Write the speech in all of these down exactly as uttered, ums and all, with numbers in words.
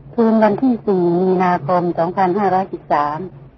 คืนวันที่สี่มีนาคมสองพันห้าร้อยสิบสาม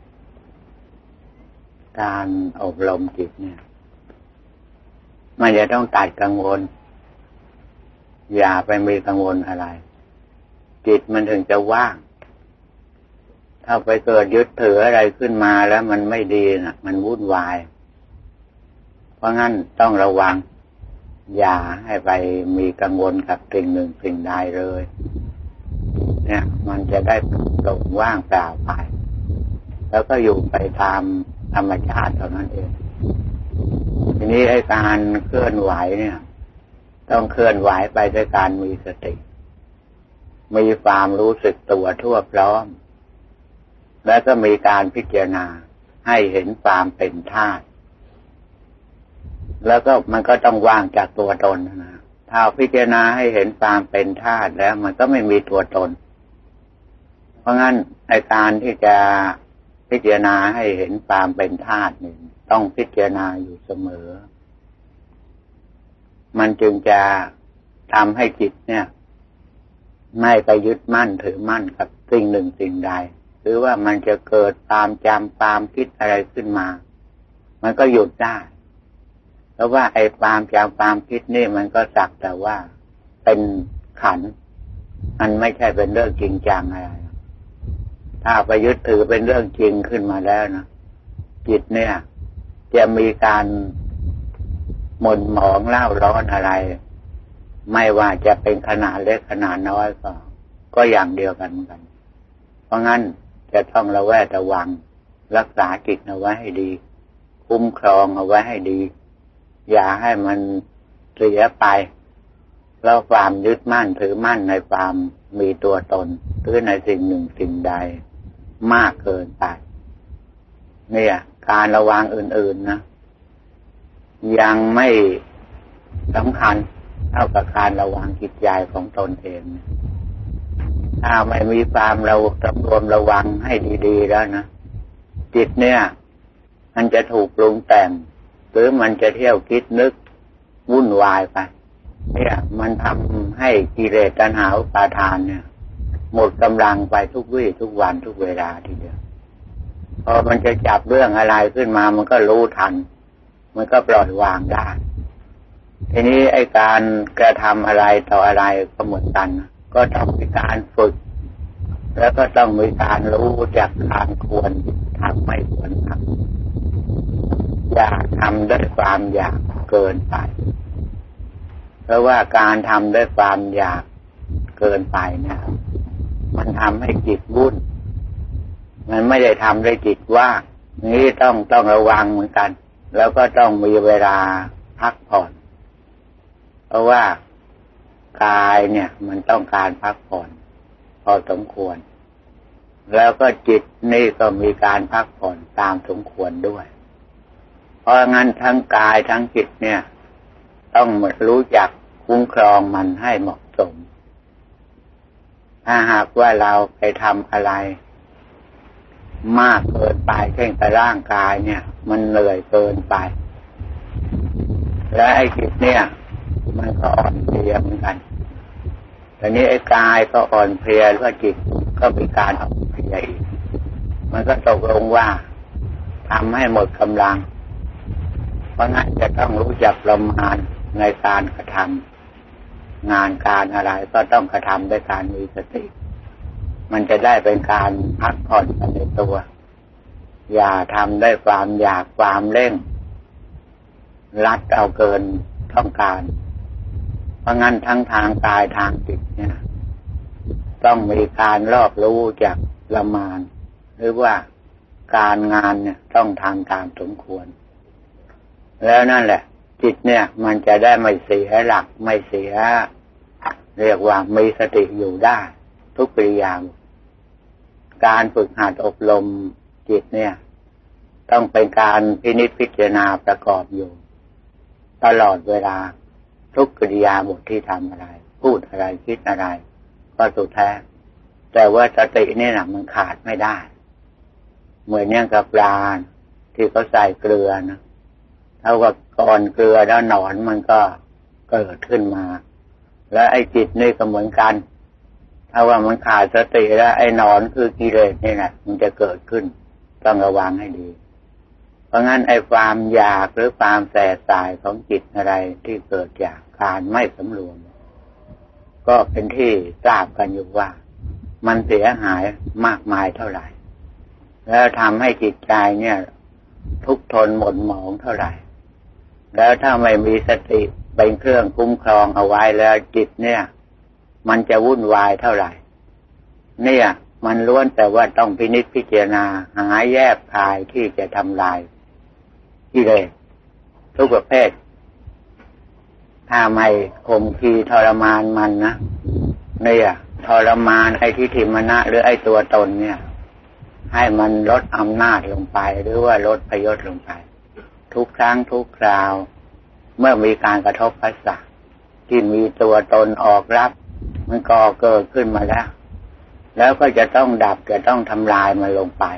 การอบรมจิตเนี่ยมันจะต้องตัดกังวลอย่าไปมีกังวลอะไรจิตมันถึงจะว่างถ้าไปเกิดยึดถืออะไรขึ้นมาแล้วมันไม่ดีนะมันวุ่นวายเพราะงั้นต้องระวังอย่าให้ไปมีกังวลกับสิ่งหนึ่งสิ่งใดเลยเนี่ยมันจะได้โปร่งว่างเปล่าไปแล้วก็อยู่ไปตามธรรมชาติเท่านั้นเองทีนี้ไอ้การเคลื่อนไหวเนี่ยต้องเคลื่อนไหวไปด้วยการมีสติมีความรู้สึกตัวทั่วพร้อมแล้วก็มีการพิจารณาให้เห็นความเป็นธาตุแล้วก็มันก็ต้องว่างจากตัวตนนะถ้าพิจารณาให้เห็นความเป็นธาตุแล้วมันก็ไม่มีตัวตนเพราะงั้นในการที่จะพิจารณาให้เห็นความเป็นธาตุนี่ต้องพิจารณาอยู่เสมอมันจึงจะทำให้จิตเนี่ยไม่ไปยึดมั่นถือมั่นกับสิ่งหนึ่งสิ่งใดหรือว่ามันจะเกิดความจำความคิดอะไรขึ้นมามันก็หยุดได้เพราะว่าไอ้ความจำความคิดนี่มันก็สักแต่ว่าเป็นขันธ์มันไม่ใช่เป็นเรื่องจริงจังอะไรถ้าไปยึดถือเป็นเรื่องจริงขึ้นมาแล้วนะจิตเนี่ยจะมีการหม่นหมองเล่าร้อนอะไรไม่ว่าจะเป็นขนาดเล็กขนาดน้อยก็ก็อย่างเดียวกันเหมือนกันเพราะงั้นจะต้องระแวดระวังรักษาจิตเอาไว้ให้ดีคุ้มครองเอาไว้ให้ดีอย่าให้มันเสียไปแล้วความยึดมั่นถือมั่นในความมีตัวตนหรือในสิ่งหนึ่งสิ่งใดมากเกินไปเนี่ยการระวังอื่นๆนะยังไม่สำคัญเท่ากับการระวังจิตใจของตนเองถ้าไม่มีความเราสำรวมระวังให้ดีๆแล้วนะจิตเนี่ยมันจะถูกปรุงแต่งหรือมันจะเที่ยวคิดนึกวุ่นวายไปเนี่ยมันทำให้กิเลสตัณหาอุปาทานเนี่ยหมดกำลังไปทุกวี่ทุกวันทุกเวลาทีเดียวพอมันจะจับเรื่องอะไรขึ้นมามันก็รู้ทันมันก็ปล่อยวางได้ทีนี้ไอ้การกระทำอะไรต่ออะไรก็เหมือนกันก็ต้องมีการฝึกแล้วก็ต้องมีการรู้จักทางควรทางไม่ควรทำอย่าทำด้วยความอยากเกินไปเพราะว่าการทำด้วยความอยากเกินไปเนี่ยมันทำให้จิตวุ่นมันไม่ได้ทำด้วยจิตว่างนี้ต้องต้องระวังเหมือนกันแล้วก็ต้องมีเวลาพักผ่อนเพราะว่ากายเนี่ยมันต้องการพักผ่อนพอสมควรแล้วก็จิตนี่ก็มีการพักผ่อนตามสมควรด้วยเพราะงั้นทั้งกายทั้งจิตเนี่ยต้องรู้จักคุ้มครองมันให้เหมาะสมถ้าหากว่าเราไปทำอะไรมากเกินไปเช่นกับร่างกายเนี่ยมันเหนื่อยเกินไปและไอ้จิตเนี่ยมันก็อ่อนเพลียเหมือนกันแต่นี้ไอ้กายก็อ่อนเพลียแล้วก็จิตก็มีการอ่อนเพลียอีกมันก็ตกลงว่าทำให้หมดกำลังเพราะงั้นจะต้องรู้จักประมาณในการกระทำงานการอะไรก็ต้องกระทำด้วยการมีสติมันจะได้เป็นการพักผ่อนไปในตัวอย่าทำได้ความอยากความเร่งรัดเอาเกินต้องการเพราะงั้นทั้งทางกายทางจิตเนี่ยต้องมีการรอบรู้จากประมาณหรือว่าการงานเนี่ยต้องทำตามสมควรแล้วนั่นแหละจิตเนี่ยมันจะได้ไม่เสียหลักไม่เสียเรียกว่ามีสติอยู่ได้ทุกกิริยาการฝึกหัดอบรมจิตเนี่ยต้องเป็นการพินิจพิจารณาประกอบอยู่ตลอดเวลาทุกกิริยาบทที่ทำอะไรพูดอะไรคิดอะไรก็สุดแท้แต่ว่าสตินี่นะมันขาดไม่ได้เหมือนอย่างกับปลาที่เขาใส่เกลือนะเท่ากับก่อนเกลือแล้วหนอนมันก็เกิดขึ้นมาและไอ้จิตนี่ก็เหมือนกันถ้าว่ามันขาดสติแล้วไอ้หนอนคือกิเลสนี่แหละมันจะเกิดขึ้นต้องระวังให้ดีเพราะงั้นไอ้ความอยากหรือความแสบสายของจิตอะไรที่เกิดจากการไม่สำรวมก็เป็นที่ทราบกันอยู่ว่ามันเสียหายมากมายเท่าไหร่แล้วทำให้จิตใจเนี่ยทุกข์ทนหม่นหมองเท่าไหร่แล้วถ้าไม่มีสติเป็นเครื่องคุ้มครองเอาไว้แล้วจิตเนี่ยมันจะวุ่นวายเท่าไหร่เนี่ยมันล้วนแต่ว่าต้องพินิจพิจารณาหาแยบคายที่จะทำลายกิเลสทุกประเภทถ้าไม่ข่มขีทรมานมันนะเนี่ยทรมานไอ้ทิฏฐิมานะหรือไอ้ตัวตนเนี่ยให้มันลดอำนาจลงไปหรือว่าลดพยศลงไปทุกครั้งทุกคราวเมื่อมีการกระทบผัสสะที่มีตัวตนออกรับมันก็เกิดขึ้นมาแล้วแล้วก็จะต้องดับจะต้องทำลายมันลงไป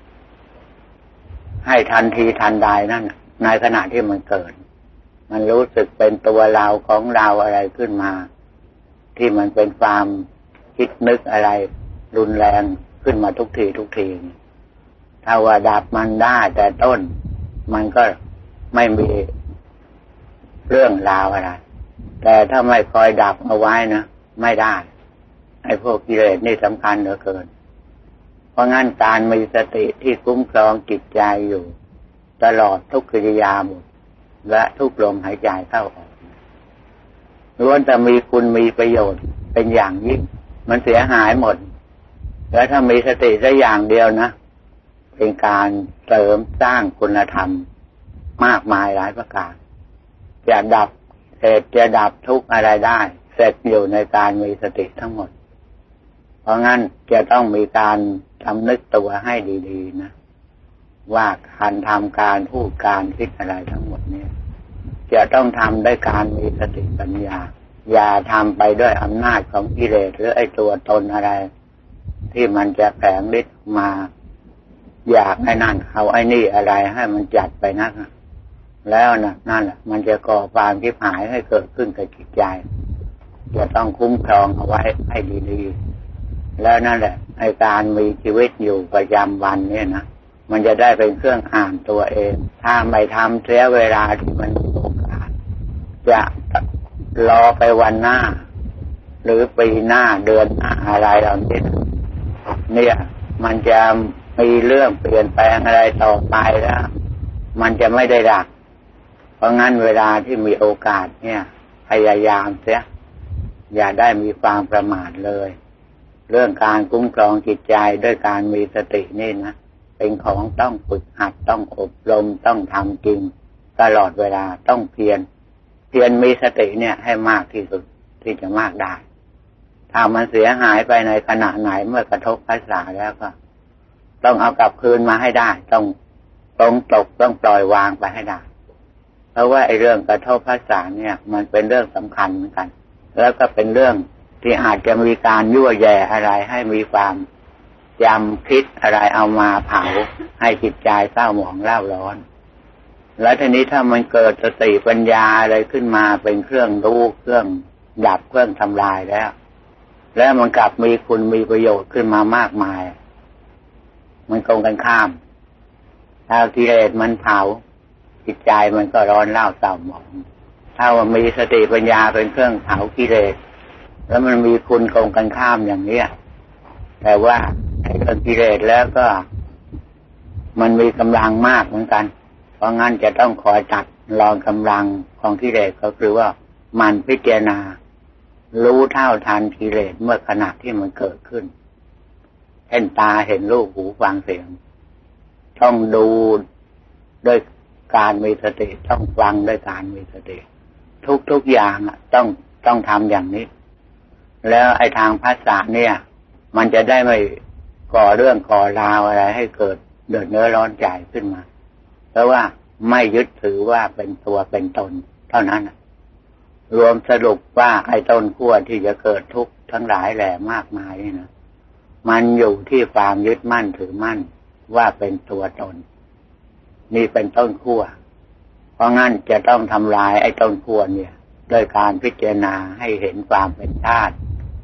ให้ทันทีทันใดนั่นในขณะที่มันเกิดมันรู้สึกเป็นตัวเราของเราอะไรขึ้นมาที่มันเป็นความคิดนึกอะไรรุนแรงขึ้นมาทุกทีทุกทีถ้าว่าดับมันได้แต่ต้นมันก็ไม่มีเรื่องราวอะไรแต่ถ้าไม่คอยดับเอาไว้นะไม่ได้ไอ้พวกกิเลสนี่สำคัญเหลือเกินเพราะงั้นการมีสติที่คุ้มครองจิตใจอยู่ตลอดทุกกิริยาหมดและทุกลมหายใจเข้าออกล้วนแต่มีคุณมีประโยชน์เป็นอย่างยิ่งมันเสียหายหมดแล้วถ้ามีสติสักอย่างเดียวนะเป็นการเสริมสร้างคุณธรรมมากมายหลายประการจะดับเหตุจะดับทุกข์อะไรได้เสร็จอยู่ในการมีสติทั้งหมดเพราะงั้นจะต้องมีการสำนึกตัวให้ดีๆนะว่าการทำการพูดการคิดอะไรทั้งหมดนี้จะต้องทำด้วยการมีสติปัญญาอย่าทำไปด้วยอำนาจของกิเลสหรือไอ้ตัวตนอะไรที่มันจะแผงฤทธิ์มาอยากให้นั่นเอาไอ้นี่อะไรให้มันจัดไปนักแล้วนะนั่นแหละมันจะก่อความทิพหายให้เกิดขึ้นกับจิตใจจะต้องคุ้มครองเอาไว้ให้ดีๆแล้วนั่นแหละไอ้การมีชีวิตอยู่ประจำวันเนี่ยนะมันจะได้เป็นเครื่องอ่านตัวเองถ้าไม่ทำเสียเวลาที่มันมีโอกาสจะรอไปวันหน้าหรือปีหน้าเดือนหน้าอะไรเหล่านี้เนี่ยมันจะมีเรื่องเปลี่ยนแปลงอะไรต่อไปแล้วมันจะไม่ได้ดักเพราะงั้นเวลาที่มีโอกาสเนี่ยพยายามเสียอย่าได้มีความประมาทเลยเรื่องการคุ้มครองจิตใจด้วยการมีสตินี่นะเป็นของต้องฝึกหัดต้องอบรมต้องทำจริงตลอดเวลาต้องเพียรเพียรมีสติเนี่ยให้มากที่สุดที่จะมากได้ถ้ามันเสียหายไปในขณะไหนเมื่อกระทบผัสสะแล้วก็ต้องเอากลับคืนมาให้ได้ต้องตรงตกต้องปล่อยวางไปให้ได้เพราะว่าไอ้เรื่องกระทบผัสสะเนี่ยมันเป็นเรื่องสำคัญเหมือนกันแล้วก็เป็นเรื่องที่อาจจะมีการยั่วแย่อะไรให้มีความจำคิดอะไรเอามาเผาให้จิตใจเศร้าหมองเล่าร้อนแล้วทีนี้ถ้ามันเกิดสติปัญญาอะไรขึ้นมาเป็นเครื่องรู้เครื่องดับเครื่องทำลายแล้วแล้วมันกลับมีคุณมีประโยชน์ขึ้นมามากมายมันตรงกันข้ามถ้ากิเลสมันเผาจิตใจมันก็ร้อนเล่าเศร้าหมองถ้าว่ามีสติปัญญาเป็นเครื่องเผากิเลสแล้วมันมีคุณตรงกันข้ามอย่างนี้แต่ว่าไอ้เรื่องกิเลสแล้วก็มันมีกำลังมากเหมือนกันเพราะงั้นจะต้องคอยจัดลองกำลังของกิเลสก็คือว่ามันพิจารณารู้เท่าทันกิเลสเมื่อขณะที่มันเกิดขึ้นเห็นตาเห็นรูปหูฟังเสียงต้องดูด้วยการมีสติต้องฟังด้วยการมีสติทุกๆอย่างต้องต้องทำอย่างนี้แล้วไอ้ทางภาษาเนี่ยมันจะได้ไม่ก่อเรื่องก่อราวอะไรให้เกิดเดือดเนื้อร้อนใจขึ้นมาเพราะว่าไม่ยึดถือว่าเป็นตัวเป็นตนเท่านั้นรวมสรุปว่าไอ้ต้นขั้วที่จะเกิดทุกข์ทั้งหลายแหล่มากมายนี่นะมันอยู่ที่ความยึดมั่นถือมั่นว่าเป็นตัวตนนี่เป็นต้นขั้วเพราะงั้นจะต้องทำลายไอ้ต้นขั้วเนี่ยโดยการพิจารณาให้เห็นความเป็นธาตุ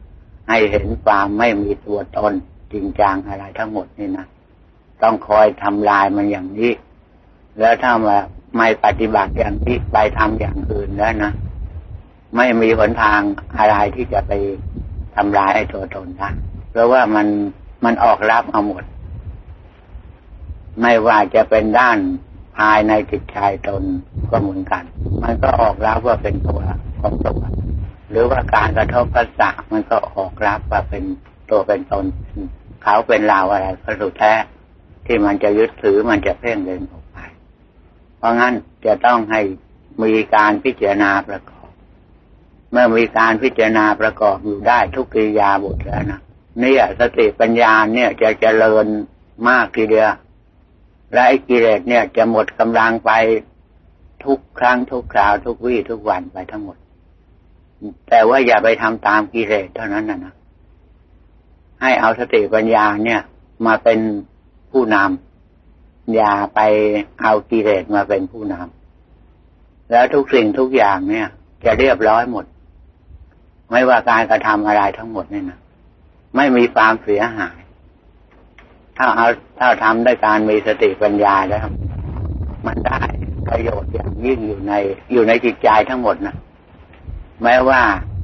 ให้เห็นความไม่มีตัวตนจริงจังอะไรทั้งหมดนี่นะต้องคอยทำลายมันอย่างนี้แล้วถ้ามาไม่ปฏิบัติอย่างนี้ไปทำอย่างอื่นแล้วนะไม่มีหนทางอะไรที่จะไปทำลายไอ้ตัวตนได้เพราะว่ามันมันออกรับเอาหมดไม่ว่าจะเป็นด้านภายในจิตใจตนก็เหมือนกันมันก็ออกรับว่าเป็นตัวของตัวหรือว่าการกระทบประสาทมันก็ออกรับว่าเป็นตัวเป็นตนเขาเป็นเราอะไรก็สุดแท้ที่มันจะยึดถือมันจะเพ่งเล็งออกไปเพราะงั้นจะต้องให้มีการพิจารณาประกอบเมื่อมีการพิจารณาประกอบอยู่ได้ทุกกิริยาบทแล้วนะเนี่ยสติปัญญาเนี่ยจะเจริญมากทีเดียวและไอ้กิเลสเนี่ยจะหมดกำลังไปทุกครั้งทุกคราวทุกวี่ทุกวันไปทั้งหมดแต่ว่าอย่าไปทำตามกิเลสเท่านั้นนะนะให้เอาสติปัญญาเนี่ยมาเป็นผู้นำอย่าไปเอากิเลสมาเป็นผู้นำแล้วทุกสิ่งทุกอย่างเนี่ยจะเรียบร้อยหมดไม่ว่าการกระทำอะไรทั้งหมดเนี่ยนะไม่มีความเสียหายถ้าเอาถ้าทำด้วยการมีสติปัญญาแล้วมันได้ประโยชน์อย่างยิ่งอยู่ในอยู่ในจิตใจทั้งหมดนะแม้ว่า